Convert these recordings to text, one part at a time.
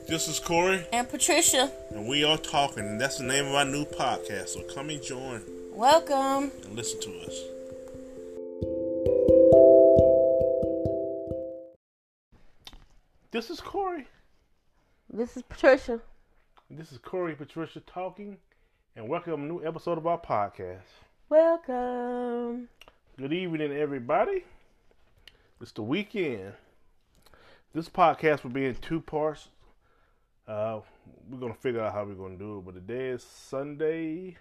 This is Corey. And Patricia. And we are talking, and that's the name of our new podcast. So come and join. Welcome. And listen to us. This is Corey. This is Patricia. This is Corey and Patricia talking, and welcome to a new episode of our podcast. Welcome. Good evening, everybody. It's the weekend. This podcast will be in two parts. We're going to figure out how we're going to do it. But today is Sunday,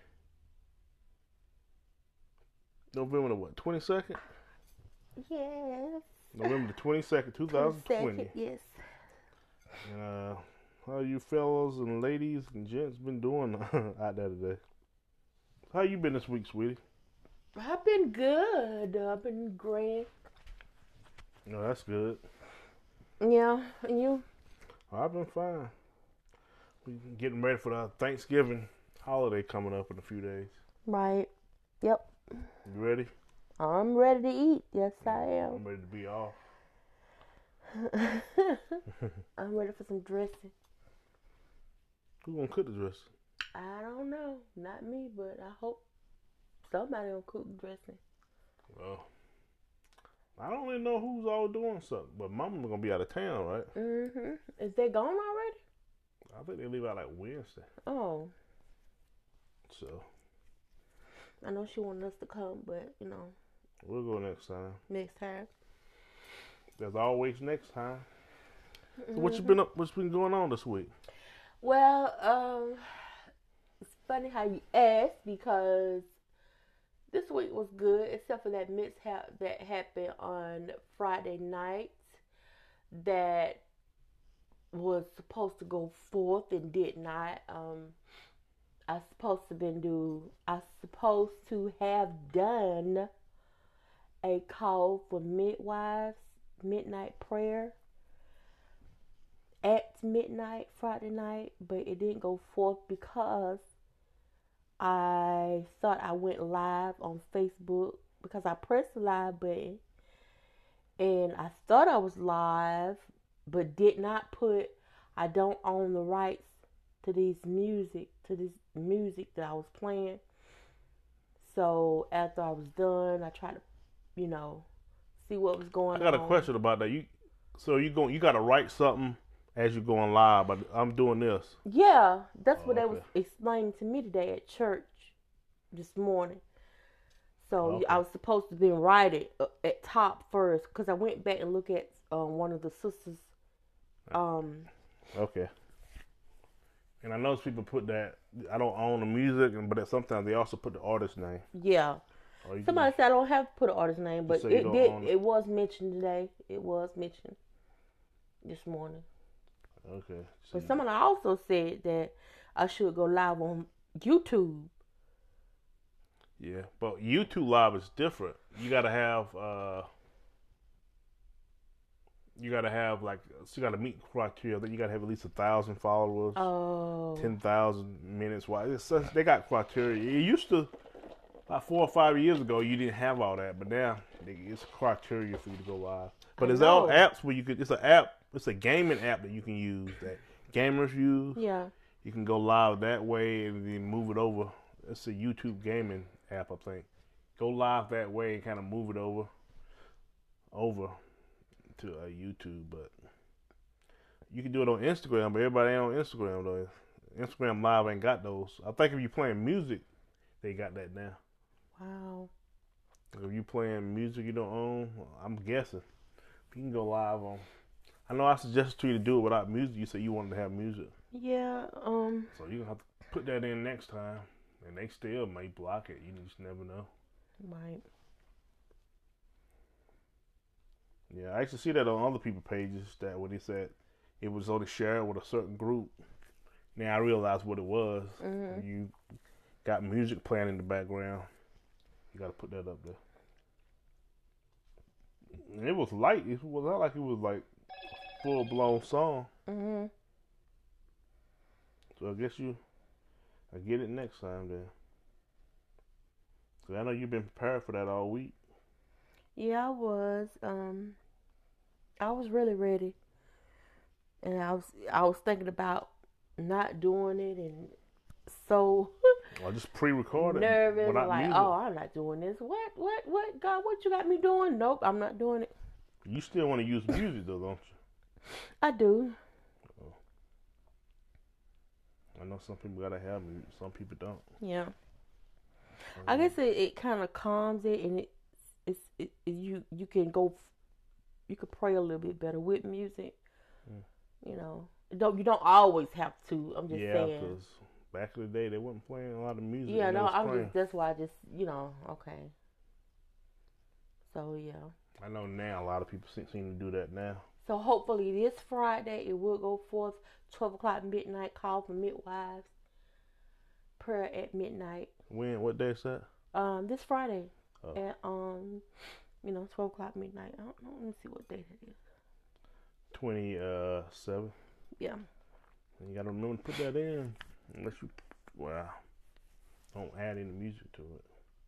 November the what, 22nd? Yes. November the 22nd, 2020. Yes. How you fellas and ladies and gents been doing out there today? How you been this week, sweetie? I've been good. I've been great. No, that's good. Yeah, and you? I've been fine. We getting ready for the Thanksgiving holiday coming up in a few days. Right. Yep. You ready? I'm ready to eat. Yes, I am. I'm ready to be off. I'm ready for some dressing. Who gonna cook the dressing? I don't know. Not me, but I hope somebody will cook the dressing. Well, I don't really know who's all doing something, but Mama's gonna be out of town, right? Mm-hmm. Is they gone already? I think they leave out like Wednesday. Oh. So. I know she wanted us to come, but, you know. We'll go next time. Next time. There's always next time. So what you been up? What's been going on this week? Well, it's funny how you ask because this week was good, except for that mishap that happened on Friday night that was supposed to go forth and did not. I supposed to have done a call for midwives, midnight prayer at midnight Friday night, but it didn't go forth because I thought I went live on Facebook because I pressed the live button and I thought I was live, but did not put, I don't own the rights to this music that I was playing. So after I was done, I tried to, see what was going on. I got a question about that. You got to write something as you're going live, but I'm doing this. Yeah, that's what they was explaining to me today at church this morning. So I was supposed to be write it at top first because I went back and looked at one of the sisters. Okay. And I notice people put that I don't own the music, but sometimes they also put the artist name. Yeah. Somebody said I don't have to put an artist name, but it was mentioned today. It was mentioned this morning. Okay. But someone also said that I should go live on YouTube. Yeah, but YouTube live is different. You gotta have you gotta meet criteria. You gotta have at least 1,000 followers. Oh. 10,000 minutes. They got criteria. It used to, about 4 or 5 years ago, you didn't have all that, but now it's criteria for you to go live. But there's all apps where you could. It's an app. It's a gaming app that you can use that gamers use. Yeah. You can go live that way and then move it over. It's a YouTube gaming app, I think. Go live that way and kind of move it over to YouTube. But you can do it on Instagram, but everybody ain't on Instagram though. Instagram Live ain't got those. I think if you're playing music, they got that now. Wow. If you playing music you don't own, I'm guessing you can go live on. I know I suggested to you to do it without music. You said you wanted to have music. Yeah. So you're gonna have to put that in next time, and they still may block it. You just never know. Right. Yeah, I actually see that on other people's pages that when they said it was only shared with a certain group. Now I realize what it was. Mm-hmm. You got music playing in the background. You got to put that up there. And it was light. It was not like it was like full blown song. Mm-hmm. So I guess I get it next time then. So I know you've been prepared for that all week. Yeah, I was. I was really ready. And I was thinking about not doing it, and so Or just pre-record it nervous, without like, music. oh, I'm not doing this. What, God, what you got me doing? Nope, I'm not doing it. You still want to use music though, don't you? I do. I know some people gotta have music, some people don't. Yeah. I guess it kind of calms it, and you can go, you could pray a little bit better with music. You know, you don't always have to. I'm just saying. Yeah, because back in the day they wasn't playing a lot of music. Yeah, no, that's why I just okay. So yeah. I know now a lot of people seem to do that now. So hopefully this Friday it will go forth 12 o'clock midnight call for midwives. Prayer at midnight. When? What day is that? This Friday at 12 o'clock midnight. I don't know. Let me see what date it is. 27. Yeah. And you gotta remember to put that in, unless you don't add any music to it.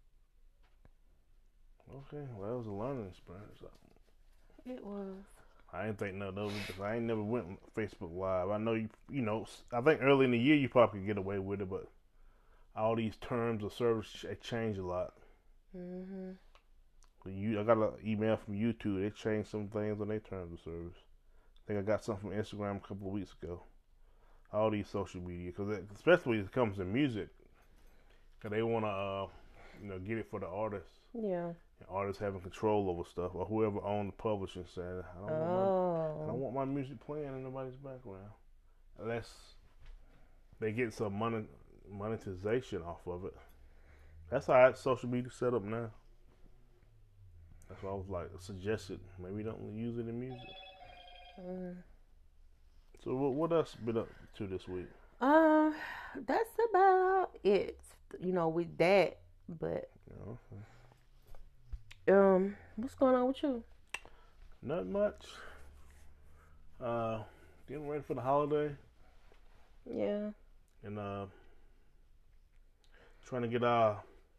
Okay, well that was a learning experience. It was. I didn't think nothing of it because I ain't never went on Facebook Live. I know you know. I think early in the year you probably could get away with it, but all these terms of service change a lot. Mhm. I got an email from YouTube. They changed some things on their terms of service. I think I got something from Instagram a couple of weeks ago. All these social media, especially when it comes to music, because they want to, get it for the artists. Yeah. And artists having control over stuff, or whoever owned the publishing said, I don't want my music playing in nobody's background, unless they get some monetization off of it. That's how social media set up now. That's why I was like suggested maybe don't use it in music. So what else been up to this week? That's about it. With that, but what's going on with you? Not much. Getting ready for the holiday. Yeah. And trying to get our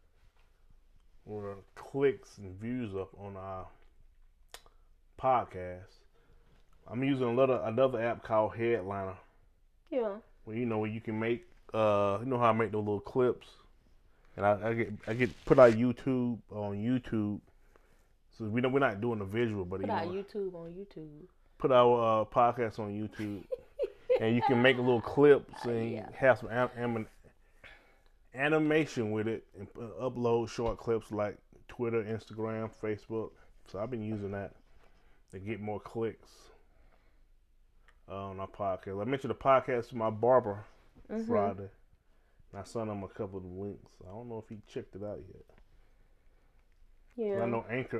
clicks and views up on our podcast. I'm using another app called Headliner. Yeah. Where where you can make how I make those little clips, and I get put our YouTube on YouTube. So we're not doing the visual, but put our YouTube on YouTube. Put our podcast on YouTube, and you can make little clips and have some animation with it, and upload short clips like Twitter, Instagram, Facebook. So I've been using that to get more clicks on our podcast. I mentioned the podcast to my barber Friday. And I sent him a couple of the links. I don't know if he checked it out yet. Yeah. I know Anchor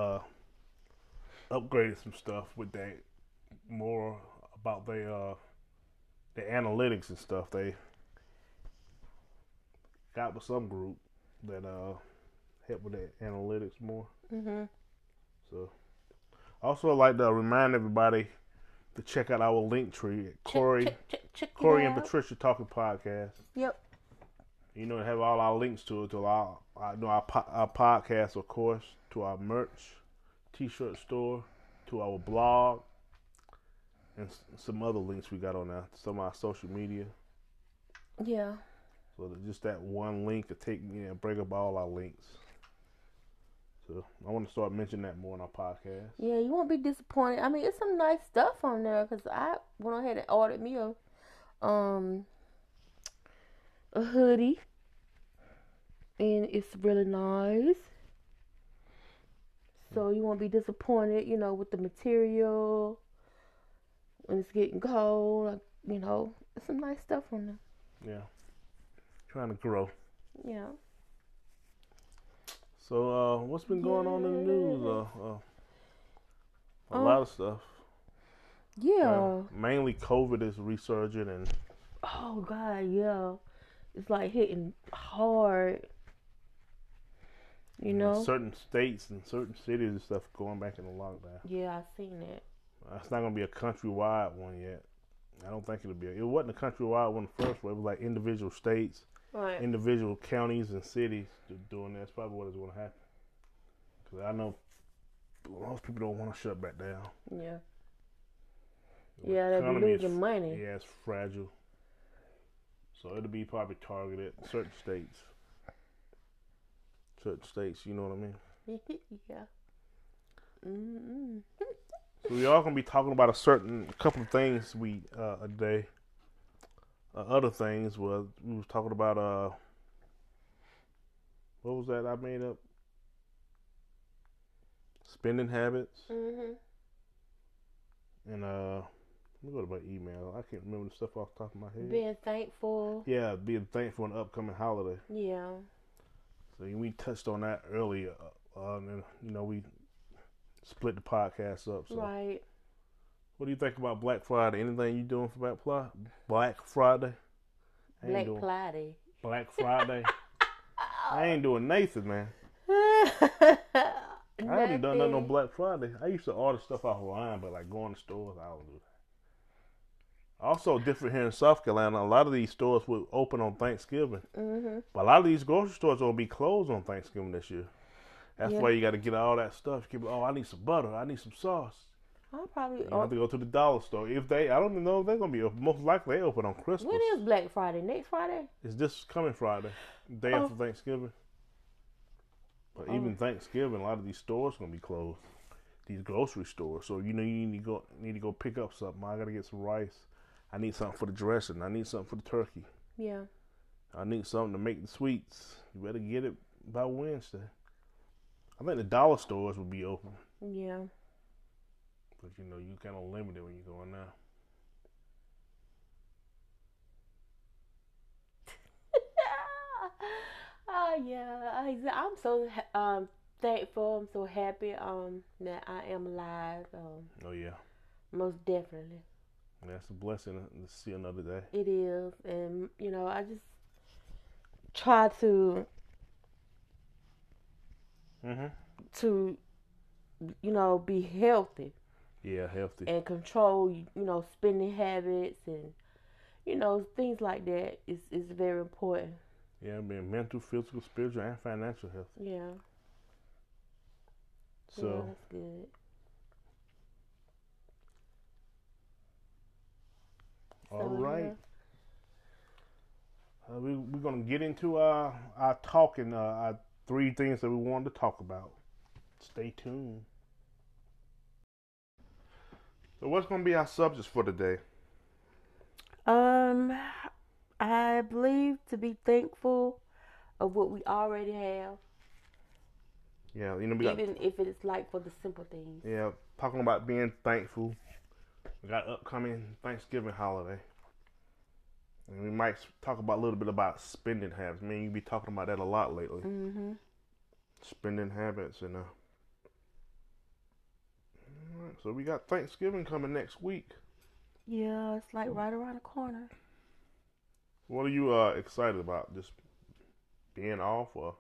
upgraded some stuff with that, more about the analytics and stuff. They got with some group that help with the analytics more. So also I'd like to remind everybody to check out our link tree at Corey and Patricia Talking Podcast. Yep. Have all our links to it, to our podcast, of course, to our merch, t-shirt store, to our blog, and some other links we got on there, some of our social media. Yeah. So just that one link to break up all our links. So I want to start mentioning that more on our podcast. Yeah, you won't be disappointed. I mean, it's some nice stuff on there because I went ahead and ordered me a hoodie, and it's really nice. So you won't be disappointed, with the material when it's getting cold. It's some nice stuff on there. Yeah, trying to grow. Yeah. So what's been going on in the news? A lot of stuff. Yeah. Mainly COVID is resurging and. Oh God, yeah. It's like hitting hard. Certain states and certain cities and stuff going back into lockdown. Yeah, I seen it. It's not gonna be a countrywide one yet. I don't think it'll be. It wasn't a countrywide one first, but it was like individual states, right, individual counties and cities doing that. That's probably what is going to happen. Because I know most people don't want to shut back down. Yeah. Yeah, they'll be Economy losing money. Yeah, it's fragile. So it'll be probably targeted certain states. Certain states, you know what I mean? Yeah. Mm-mm. So we all gonna be talking about a couple of things a day. Other things was we was talking about what was that I made up? Spending habits Mhm. and let me go to my email. I can't remember the stuff off the top of my head. Being thankful. Yeah, being thankful for an upcoming holiday. Yeah. So we touched on that earlier, and we split the podcast up. So. Right. What do you think about Black Friday? Anything you doing for Black Friday? Black Friday. Black Friday. I ain't doing Nathan, man. I haven't done nothing on Black Friday. I used to order stuff off online, but like going to stores, I don't do that. Also, different here in South Carolina, a lot of these stores will open on Thanksgiving. Mm-hmm. But a lot of these grocery stores will be closed on Thanksgiving this year. That's why you got to get all that stuff. I need some butter. I need some sauce. I'll probably. You have to go to the dollar store. I don't even know if they're gonna be open. Most likely they open on Christmas. When is Black Friday? Next Friday? It's this coming Friday, day after Thanksgiving. But even Thanksgiving, a lot of these stores gonna be closed. These grocery stores. So you need to go pick up something. I gotta get some rice. I need something for the dressing. I need something for the turkey. Yeah. I need something to make the sweets. You better get it by Wednesday. I think the dollar stores will be open. Yeah. But you kind of limited when you're going now. Oh yeah, I'm so thankful. I'm so happy that I am alive. Oh yeah, most definitely. That's a blessing to see another day. It is, and I just try to be healthy. Yeah, healthy. And control, spending habits and, things like that is very important. Yeah, being mental, physical, spiritual, and financial health. Yeah. So. Yeah, that's good. All right. We're going to get into our talking, our 3 things that we wanted to talk about. Stay tuned. So what's going to be our subjects for today? I believe to be thankful of what we already have. Yeah, even if it's like for the simple things. Yeah, talking about being thankful. We got upcoming Thanksgiving holiday. And we might talk about a little bit about spending habits. You be talking about that a lot lately. Mm-hmm. Spending habits and Alright, so we got Thanksgiving coming next week. Yeah, it's like right around the corner. What are you excited about? Just being off or?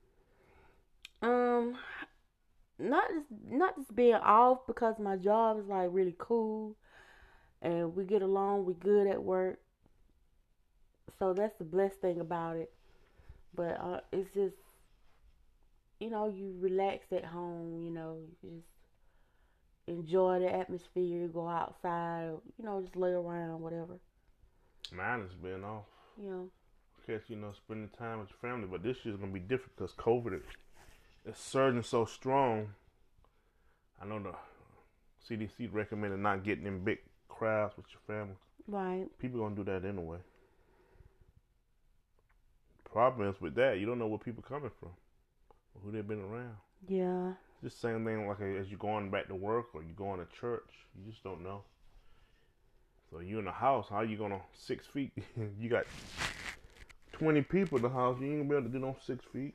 Not just being off because my job is like really cool, and we get along. We good at work, so that's the blessed thing about it. But it's just, you relax at home. You just enjoy the atmosphere. Go outside, just lay around, whatever. Mine is being off. Yeah. Because, spending time with your family. But this year's going to be different because COVID is surging so strong. I know the CDC recommended not getting in big crowds with your family. Right. People going to do that anyway. The problem is with that, you don't know where people are coming from or who they've been around. Yeah. Just same thing like as you're going back to work or you're going to church. You just don't know. So you in the house, how you gonna 6 feet? You got 20 people in the house. You ain't gonna be able to do no 6 feet.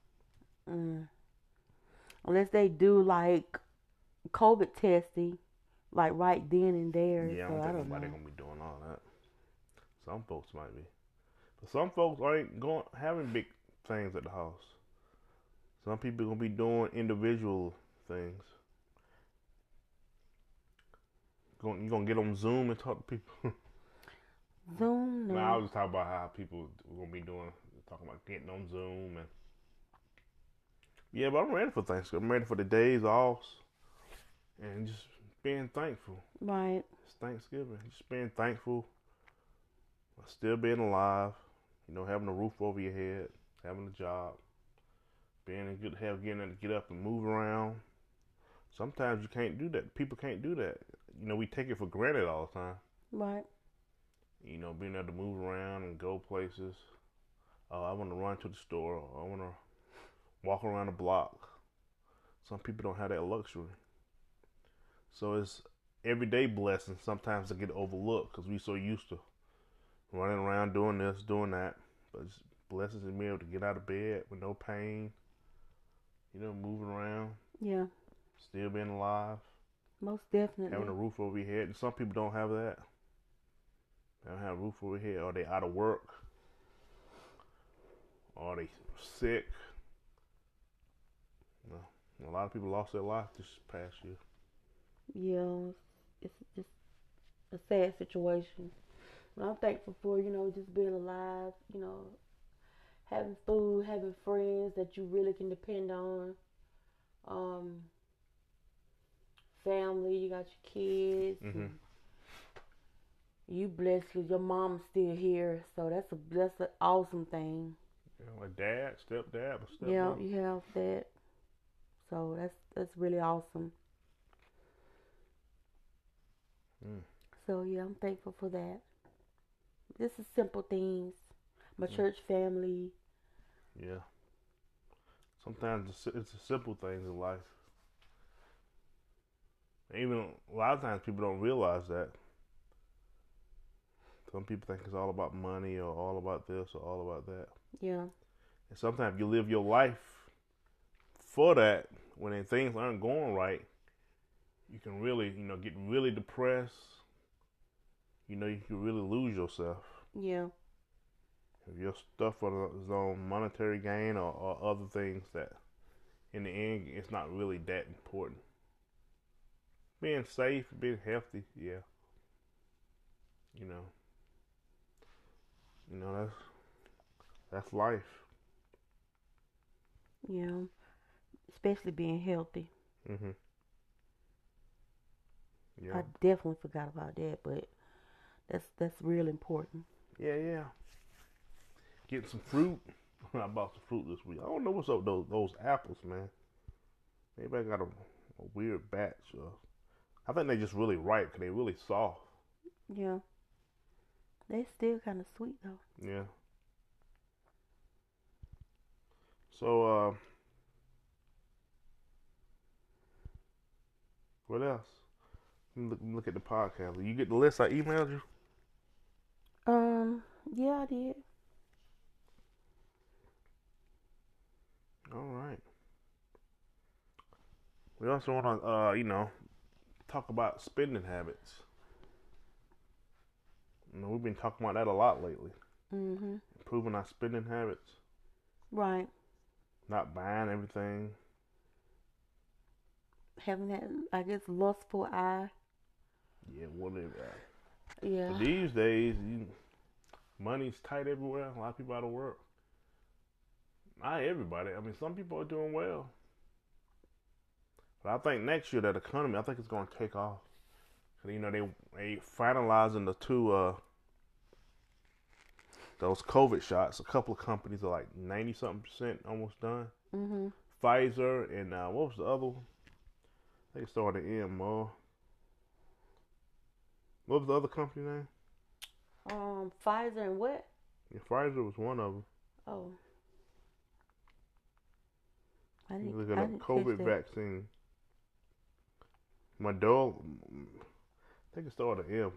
Unless they do like COVID testing, like right then and there. Yeah, so I don't think nobody gonna be doing all that. Some folks might be, but some folks ain't having big things at the house. Some people gonna be doing individual things. You gonna get on Zoom and talk to people? Zoom? No. I was just talking about how people are gonna be talking about getting on Zoom and yeah, but I'm ready for Thanksgiving. I'm ready for the days off and just being thankful. Right. It's Thanksgiving. Just being thankful. Still being alive. Having a roof over your head, having a job, being in good health, getting to get up and move around. Sometimes you can't do that. People can't do that. We take it for granted all the time. Right. Being able to move around and go places. I want to run to the store. Or I want to walk around the block. Some people don't have that luxury. So it's everyday blessings sometimes that get overlooked because we're so used to running around doing this, doing that. But it's blessings in being able to get out of bed with no pain. Moving around. Yeah. Still being alive. Most definitely. Having a roof over your head. And some people don't have that. They don't have a roof over their head. Or they out of work. Or they sick. A lot of people lost their life this past year. Yeah. It's just a sad situation. But I'm thankful for, just being alive, having food, having friends that you really can depend on. Family, you got your kids. Mm-hmm. You blessed because your mom's still here, so that's an awesome thing. Like dad, stepdad, or stepmom. Yeah, you have that. So that's really awesome. So yeah, I'm thankful for that. This is simple things. My church family. Yeah. Sometimes it's the simple things in life. Even a lot of times people don't realize that. Some people think it's all about money or all about this or all about that. Yeah. And sometimes you live your life for that. When things aren't going right, you can really, get really depressed. You can really lose yourself. Yeah. If your stuff is on monetary gain or other things that, in the end, it's not really that important. Being safe, being healthy, yeah. That's life. Yeah. Especially being healthy. Mhm. Yeah. I definitely forgot about that, but that's real important. Yeah. Getting some fruit. I bought some fruit this week. I don't know what's up with those apples, man. Maybe I got a weird batch. I think they just really ripe because they're really soft. Yeah. They still kind of sweet though. Yeah. So, what else? Let me look at the podcast. You get the list I emailed you? Yeah, I did. All right. We also want to, talk about spending habits. We've been talking about that a lot lately. Mhm. Improving our spending habits. Right. Not buying everything. Having that, I guess, lustful eye. Yeah, whatever. Yeah. But these days, money's tight everywhere. A lot of people out of work. Not everybody. I mean, some people are doing well. But I think next year that economy, I think it's going to take off. They finalizing the two those COVID shots. A couple of companies are like 90-something% almost done. Mhm. Pfizer and what was the other one? I think it started M. What was the other company name? Pfizer and what? Yeah, Pfizer was one of them. Oh. I didn't. Look at I a didn't COVID catch that. vaccine. My dog, I think it started M.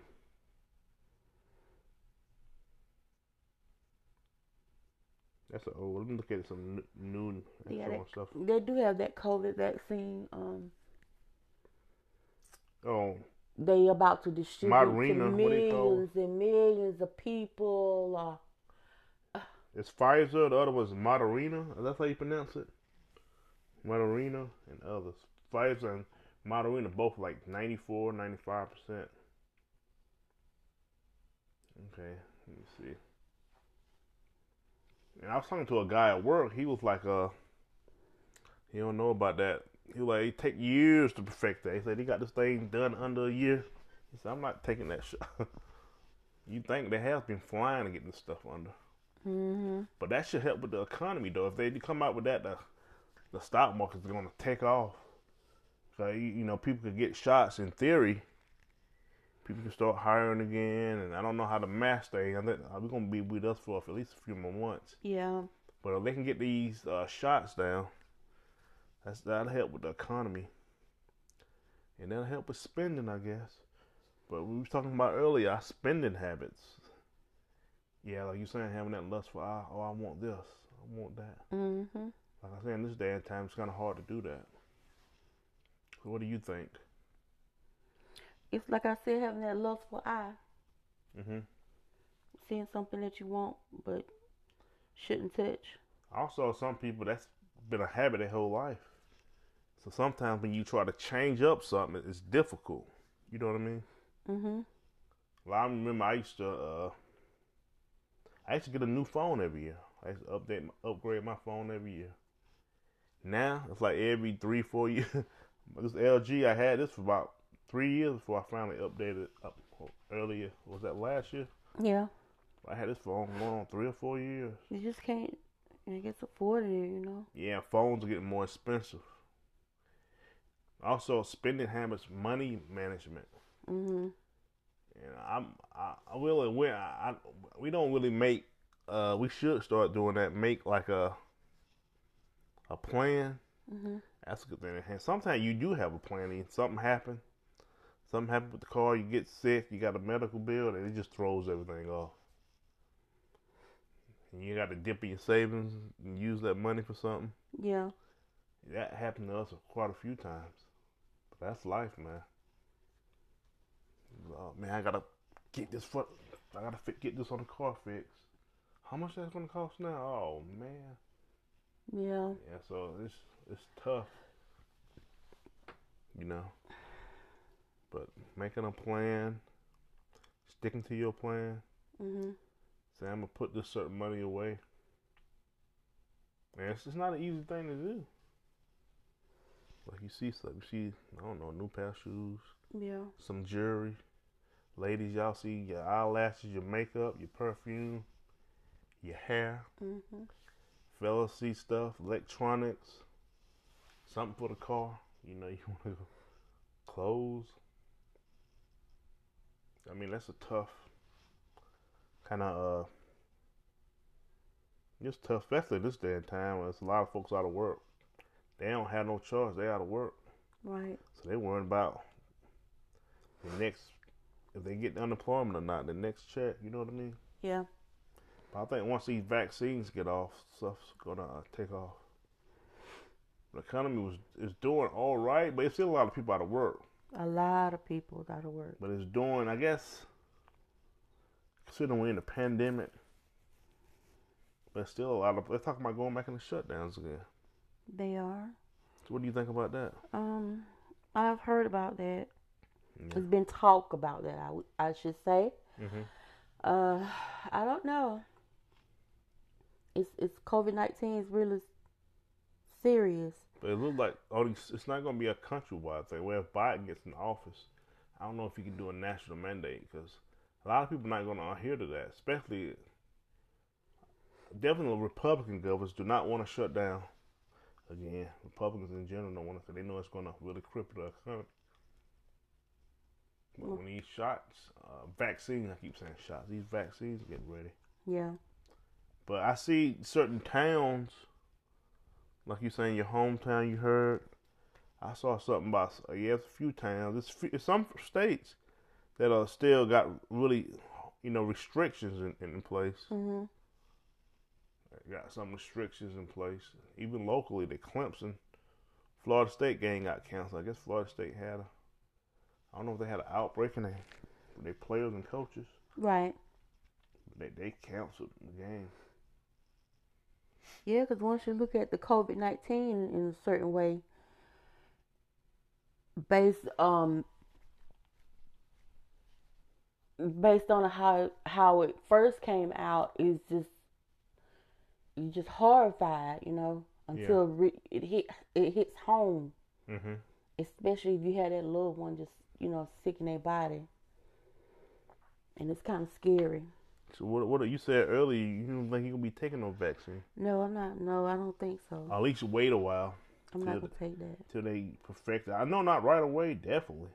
That's an old. Let me look at some new Yeah, stuff. they do have that COVID vaccine. Oh, They about to distribute Moderna, to what they call millions and millions of people. it's Pfizer. The other was Moderna. That's how you pronounce it. Moderna and others. Pfizer and Moderna both like 94, 95%. Okay, let me see. And I was talking to a guy at work. He was like, he don't know about that he was like, it take years to perfect that. He said he got this thing done under a year. He said, I'm not taking that shot. You think they have been flying to get this stuff under. Mm-hmm. But that should help with the economy, though. If they come out with that, the stock market's going to take off. So, you know, people could get shots in theory. People can start hiring again. And I don't know how the mask thing, I think we're going to be with us for at least a few more months. Yeah. But if they can get these shots down, that'll help with the economy. And that'll help with spending, I guess. But we was talking about earlier, our spending habits. Yeah, like you saying, having that lust for, I want this, I want that. Mm-hmm. Like I said, in this day and time, it's kind of hard to do that. So what do you think? It's like I said, having that lustful eye. Mm-hmm. Seeing something that you want but shouldn't touch. Also, some people, that's been a habit their whole life. So sometimes when you try to change up something, it's difficult. You know what I mean? Mm-hmm. Well, I remember I used to get a new phone every year. I used to upgrade my phone every year. Now it's like every 3-4 years. This LG, I had this for about 3 years before I finally updated it up earlier. Was that last year? Yeah. I had this phone going on 3 or 4 years. You just can't, I guess, afford it, you know. Yeah, phones are getting more expensive. Also, spending habits, money management. Mm-hmm. And we don't really make. We should start doing that. Make like a plan. Mm-hmm. That's a good thing. And sometimes you do have a plan. And something happened with the car. You get sick. You got a medical bill, and it just throws everything off. And you got to dip in your savings and use that money for something. Yeah. That happened to us quite a few times. But that's life, man. Oh, man, I gotta get this get this on the car fixed. How much that's gonna cost now? Oh man. Yeah. Yeah, so it's tough, you know. But making a plan, sticking to your plan. Mm-hmm. Say I'm gonna put this certain money away. Man, it's just not an easy thing to do. Like you see I don't know, new pair of shoes. Yeah. Some jewelry. Ladies, y'all see your eyelashes, your makeup, your perfume, your hair. Mm-hmm. Fellas see stuff, electronics, something for the car. You know, you want to clothes. I mean, that's a tough kind of, it's tough, especially this day and time when there's a lot of folks out of work. They don't have no choice. They out of work. Right. So they worrying about the next, if they get unemployment or not, the next check. You know what I mean? Yeah. But I think once these vaccines get off, stuff's gonna take off. The economy is doing all right, but it's still a lot of people out of work. A lot of people out of work. But it's doing, I guess, considering we're in a pandemic, but still a lot of, they're talking about going back into shutdowns again. They are. So what do you think about that? I've heard about that. Yeah. There's been talk about that, I should say. Mm-hmm. I don't know. It's COVID-19 is really serious. But it looks like it's not going to be a countrywide thing. Where if Biden gets in office, I don't know if he can do a national mandate because a lot of people are not going to adhere to that. Especially, definitely Republican governors do not want to shut down again. Republicans in general don't want to because they know it's going to really cripple the economy. But when these shots, vaccines, I keep saying shots, these vaccines get ready. Yeah. But I see certain towns, like you saying your hometown, you heard. I saw something about, a few towns. It's some states that are still got really, restrictions in place. Mm-hmm. Got some restrictions in place. Even locally, the Clemson, Florida State game got canceled. I guess Florida State had I don't know if they had an outbreak in their players and coaches. Right. They canceled the game. Yeah, because once you look at the COVID-19 in a certain way, based on how it first came out, is you're just horrified, until it hits home. Mm-hmm. Especially if you had that loved one just, sick in their body. And it's kind of scary. So what you said earlier, you don't think you're going to be taking no vaccine? No, I'm not. No, I don't think so. Or at least wait a while. I'm not going to take that. Till they perfect it. I know not right away, definitely.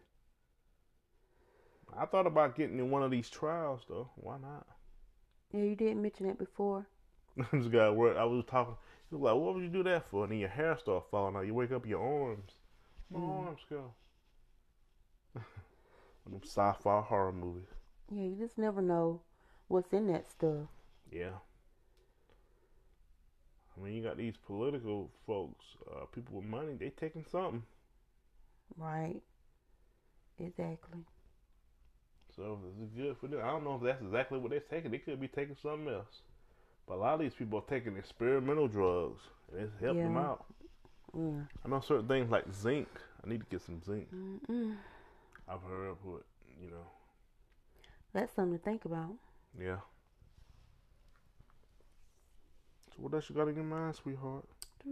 I thought about getting in one of these trials, though. Why not? Yeah, you did mention that before. This guy, I was talking, he was like, what would you do that for? And then your hair start falling out. You wake up, your arms. My arms go. Them sci-fi horror movies. Yeah, you just never know what's in that stuff. Yeah. I mean, you got these political folks, people with money, they taking something. Right. Exactly. So it's good for them. I don't know if that's exactly what they're taking. They could be taking something else. But a lot of these people are taking experimental drugs. And it's helping them out. Yeah. I know certain things like zinc. I need to get some zinc. Mm-mm. I've heard of it, That's something to think about. Yeah. So what else you got in your mind, sweetheart?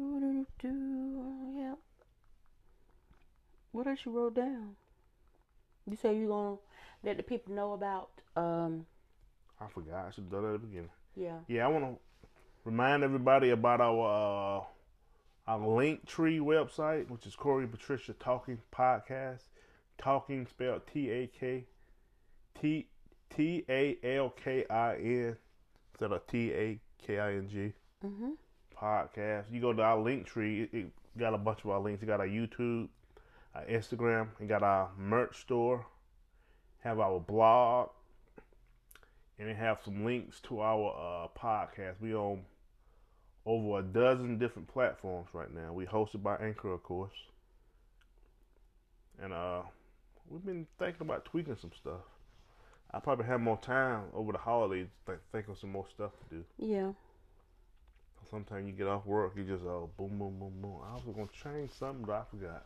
Yeah. What else you wrote down? You say you're going to let the people know about... I forgot. I should have done that at the beginning. Yeah. Yeah, I want to remind everybody about our Linktree website, which is Corey and Patricia Talking Podcast. Talking spelled TALKIN instead of TAKING. Mm-hmm. Podcast. You go to our Linktree, it got a bunch of our links. You got our YouTube, our Instagram, you got our merch store, have our blog, and it have some links to our podcast. We on over a dozen different platforms right now. We hosted by Anchor, of course. And we've been thinking about tweaking some stuff. I probably have more time over the holidays to think of some more stuff to do. Yeah. Sometimes you get off work, you just boom, boom, boom, boom. I was going to change something, but I forgot.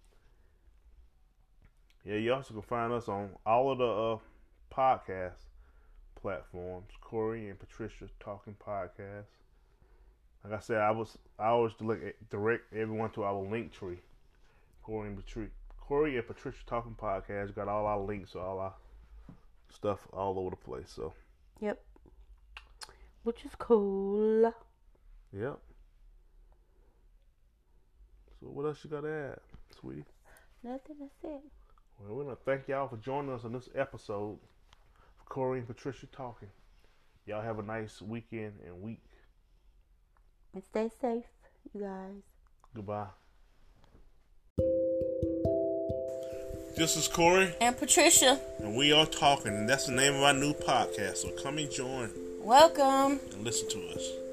Yeah, you also can find us on all of the podcast platforms. Corey and Patricia Talking Podcast. Like I said, I always direct everyone to our Linktree. Corey and Patricia Talking Podcast. Got all our links, all our stuff all over the place. So. Yep. Which is cool. Yep. So what else you got to add, sweetie? Nothing, that's it. Well, we're going to thank y'all for joining us on this episode of Corey and Patricia Talking. Y'all have a nice weekend and week. And stay safe, you guys. Goodbye. This is Corey. And Patricia. And we are talking, and that's the name of our new podcast. So come and join. Welcome. And listen to us.